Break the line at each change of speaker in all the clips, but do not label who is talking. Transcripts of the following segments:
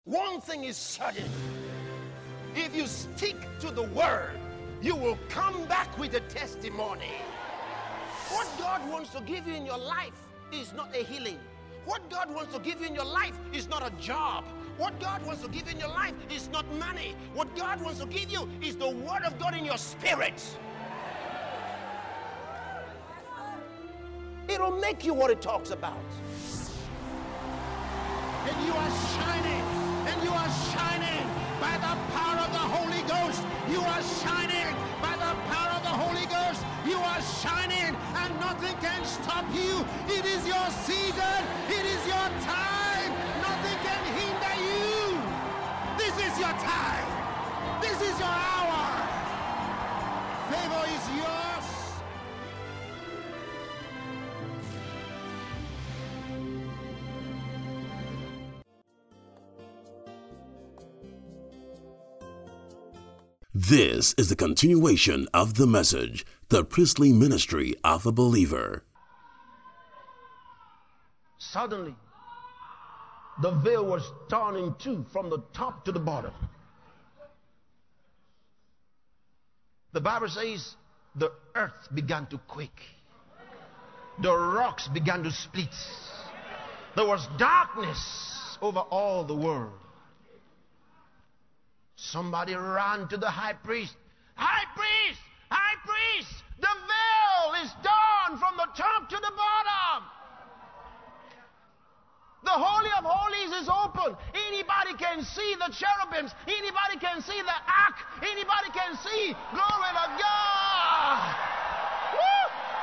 One thing is certain. If you stick to the word, you will come back with a testimony. What God wants to give you in your life is not a healing. What God wants to give you in your life is not a job. What God wants to give you in your life is not money. What God wants to give you is the word of God in your spirit. It'll make you what it talks about.
And you are shining. And you are shining by the power of the Holy Ghost. You are shining by the power of the Holy Ghost. You are shining and nothing can stop you. It is your season. It is your time. Nothing can hinder you. This is your time. This is your hour. Favor is yours.
This is the continuation of the message, the priestly ministry of a believer.
Suddenly, the veil was torn in two from the top to the bottom. The Bible says the earth began to quake. The rocks began to split. There was darkness over all the world. Somebody ran to the high priest. High priest! High priest! The veil is torn from the top to the bottom. The Holy of Holies is open. Anybody can see the cherubims. Anybody can see the ark. Anybody can see. Glory to God. Woo!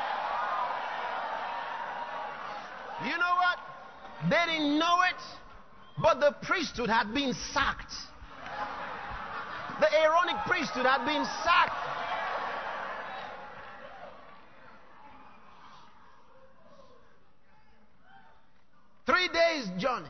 You know what? They didn't know it, but the priesthood had been sacked. The Aaronic priesthood had been sacked. Three days journey.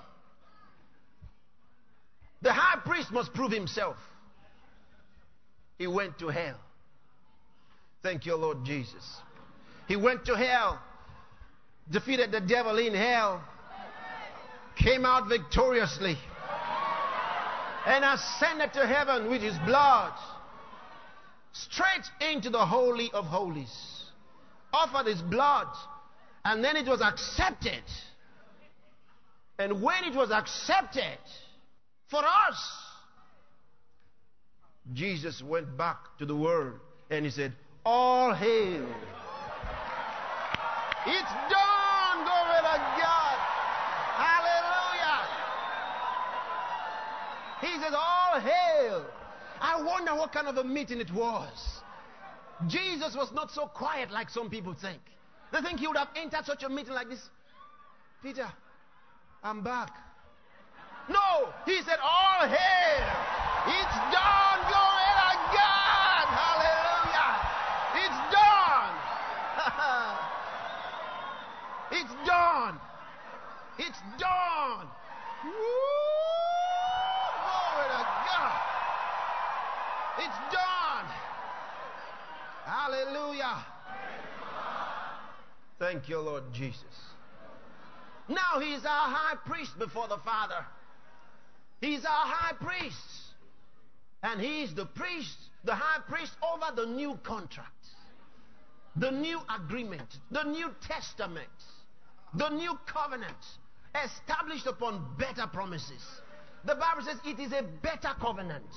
The high priest must prove himself. He went to hell. Thank you, Lord Jesus. He went to hell, defeated the devil in hell, came out victoriously, and ascended to heaven with his blood, straight into the Holy of Holies, offered his blood, and then it was accepted. And when it was accepted for us, Jesus went back to the world and he said, all hail. It's done, glory to God. Hallelujah. He says, all hail. I wonder what kind of a meeting it was. Jesus was not so quiet like some people think. They think he would have entered such a meeting like this. Peter, I'm back. No, he said, all hail. It's done, glory to God. Hallelujah. It's done. It's done. It's done. Woo! Glory to God. It's done. Hallelujah. Thank you, Lord Jesus. Now he's our high priest before the Father. He's our high priest. And he's the priest, the high priest over the new contract, the new agreement, the new testament, the new covenant established upon better promises. The Bible says it is a better covenant.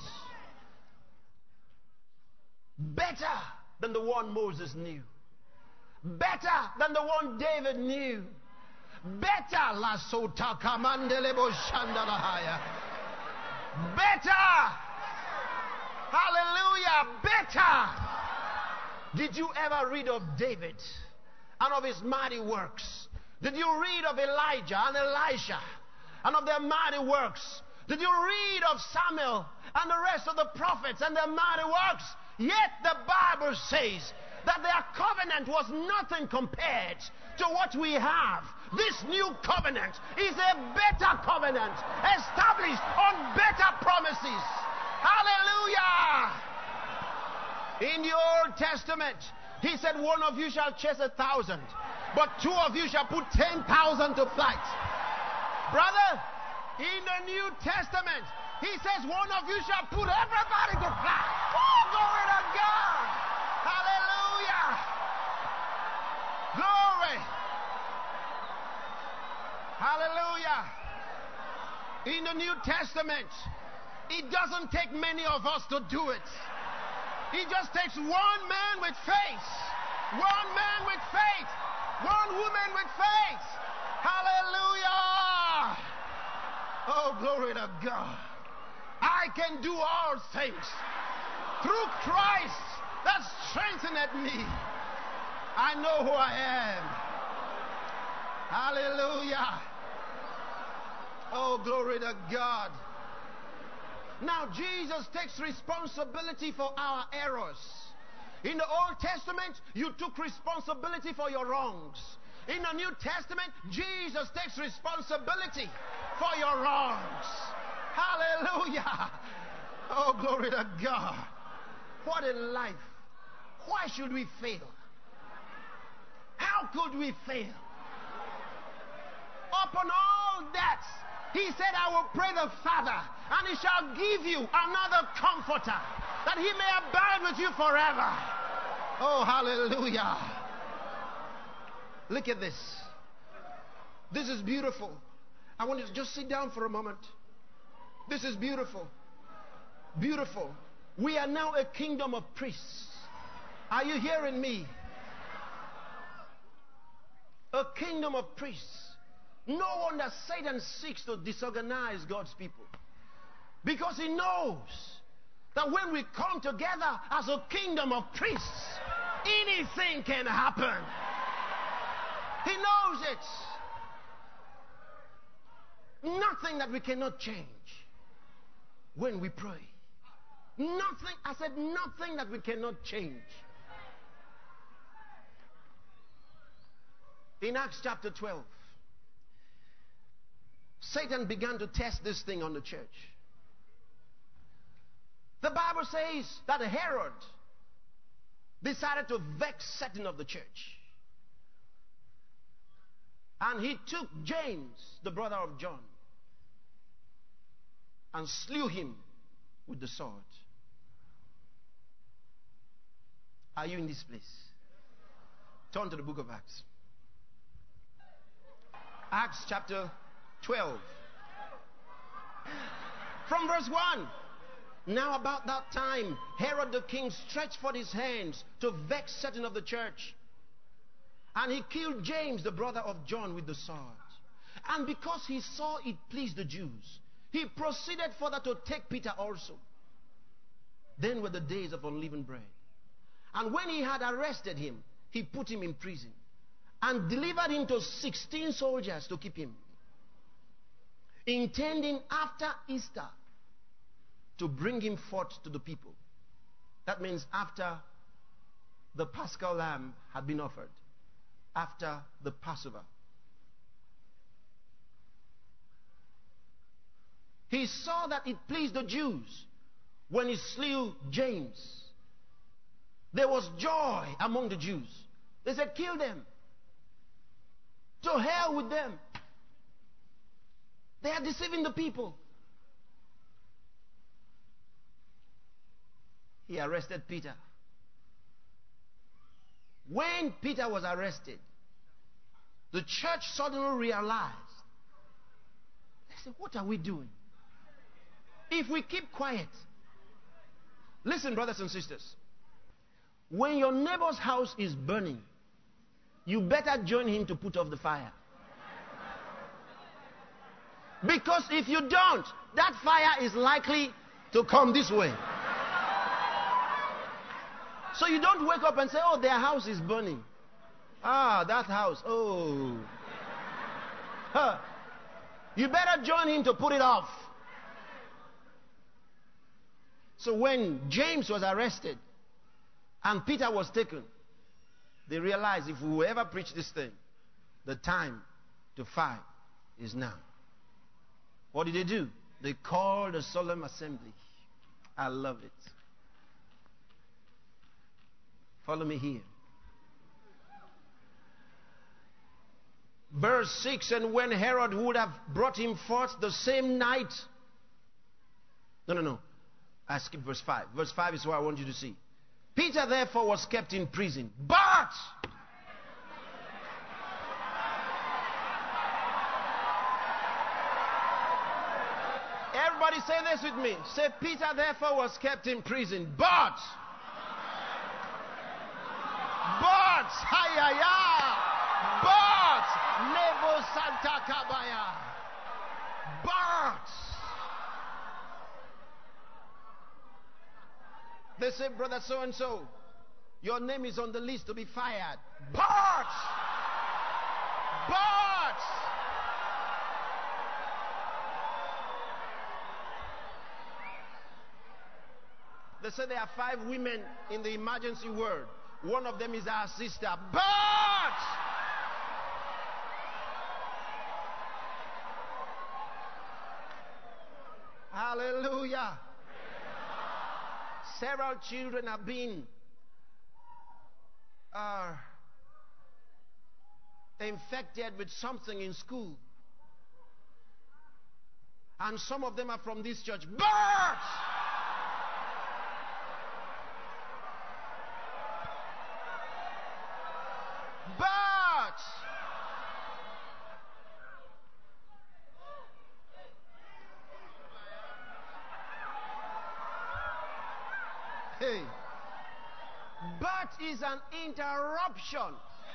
Better than the one Moses knew. Better than the one David knew. Better la sota kamandelebo shandalahaya. Better. Hallelujah. Better. Did you ever read of David and of his mighty works? Did you read of Elijah and Elisha and of their mighty works? Did you read of Samuel and the rest of the prophets and their mighty works? Yet the Bible says that their covenant was nothing compared to what we have. This new covenant is a better covenant established on better promises. Hallelujah! In the Old Testament, he said, one of you shall chase 1,000, but two of you shall put 10,000 to flight. Brother, In the New Testament, he says one of you shall put everybody to flight. Oh, glory to God. Hallelujah. Glory. Hallelujah. In the New Testament, it doesn't take many of us to do it. It just takes one man with faith. One man with faith. One woman with faith. Hallelujah. Oh, glory to God. I can do all things through Christ that strengtheneth me. I know who I am. Hallelujah. Oh, glory to God. Now, Jesus takes responsibility for our errors. In the Old Testament, you took responsibility for your wrongs. In the New Testament, Jesus takes responsibility for your wrongs. Hallelujah. Oh, glory to God. What a life. Why should we fail? How could we fail? Upon all that, he said, I will pray the Father, and he shall give you another comforter, that he may abide with you forever. Oh, hallelujah. Look at this. This is beautiful. I want you to just sit down for a moment. This is beautiful. Beautiful. We are now a kingdom of priests. Are you hearing me? A kingdom of priests. No wonder Satan seeks to disorganize God's people. Because he knows that when we come together as a kingdom of priests, anything can happen. He knows it. Nothing that we cannot change when we pray. Nothing, I said nothing that we cannot change. In Acts chapter 12, Satan began to test this thing on the church. The Bible says that Herod decided to vex certain of the church. And he took James, the brother of John, and slew him with the sword. Are you in this place? Turn to the book of Acts. Acts chapter 12. From verse 1. Now about that time, Herod the king stretched forth his hands to vex certain of the church. And he killed James, the brother of John, with the sword. And because he saw it pleased the Jews, he proceeded further to take Peter also. Then were the days of unleavened bread. And when he had arrested him, he put him in prison and delivered him to 16 soldiers to keep him, intending after Easter to bring him forth to the people. That means after the Paschal lamb had been offered, after the Passover. He saw that it pleased the Jews when he slew James. There was joy among the Jews. They said, kill them. To hell with them. They are deceiving the people. He arrested Peter. When Peter was arrested, the church suddenly realized, they said, what are we doing? If we keep quiet. Listen, brothers and sisters. When your neighbor's house is burning, you better join him to put off the fire. Because if you don't, that fire is likely to come this way. So you don't wake up and say, oh, their house is burning. Ah, that house. Oh. Huh. You better join him to put it off. So when James was arrested and Peter was taken, they realized if we will ever preach this thing, the time to fight is now. What did they do? They called a solemn assembly. I love it. Follow me here. Verse 6, and when Herod would have brought him forth the same night. No. I skipped verse 5. Verse 5 is what I want you to see. Peter therefore was kept in prison. But everybody say this with me. Say, Peter therefore was kept in prison. But Nebo Santa Kabaya. But they say, brother so and so, your name is on the list to be fired. But they say there are 5 women in the emergency ward. One of them is our sister. But hallelujah. Several children have been infected with something in school. And some of them are from this church. But hey, but is an interruption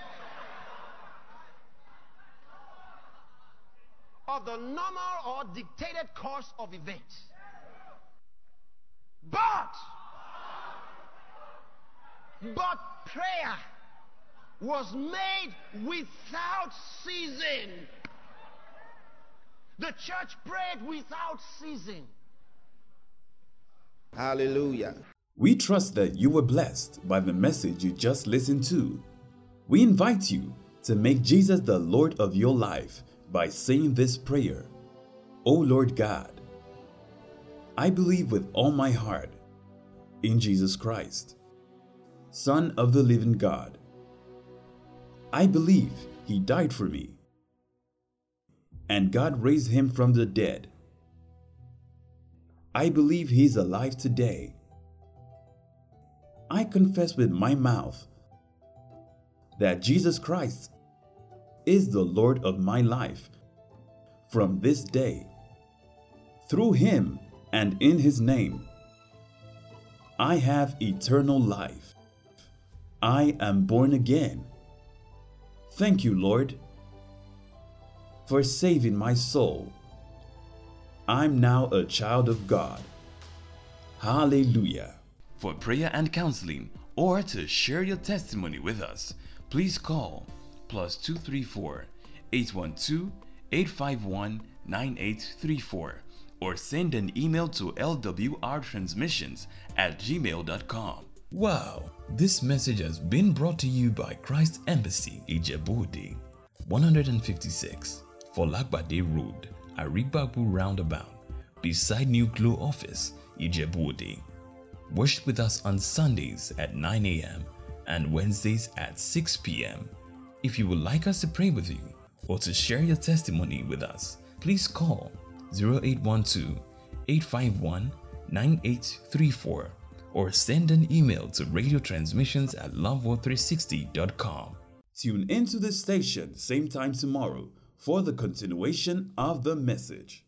of the normal or dictated course of events. But prayer was made without ceasing. The church prayed without ceasing.
Hallelujah.
We trust that you were blessed by the message you just listened to. We invite you to make Jesus the Lord of your life by saying this prayer. O Lord God, I believe with all my heart in Jesus Christ, Son of the living God. I believe He died for me, and God raised Him from the dead. I believe He is alive today. I confess with my mouth that Jesus Christ is the Lord of my life from this day. Through Him and in His name, I have eternal life. I am born again. Thank you, Lord, for saving my soul. I'm now a child of God. Hallelujah.
For prayer and counseling or to share your testimony with us, please call +234 812 851 9834 or send an email to lwrtransmissions@gmail.com.
Wow, this message has been brought to you by Christ Embassy, Ijebu-Ode, 156 Folagbade Road, Arigbabu Roundabout, beside New Glow Office, Ijebu-Ode. Worship with us on Sundays at 9 a.m. and Wednesdays at 6 p.m. If you would like us to pray with you or to share your testimony with us, please call 0812-851-9834 or send an email to radiotransmissions@loveworld360.com.
Tune into this station same time tomorrow for the continuation of the message.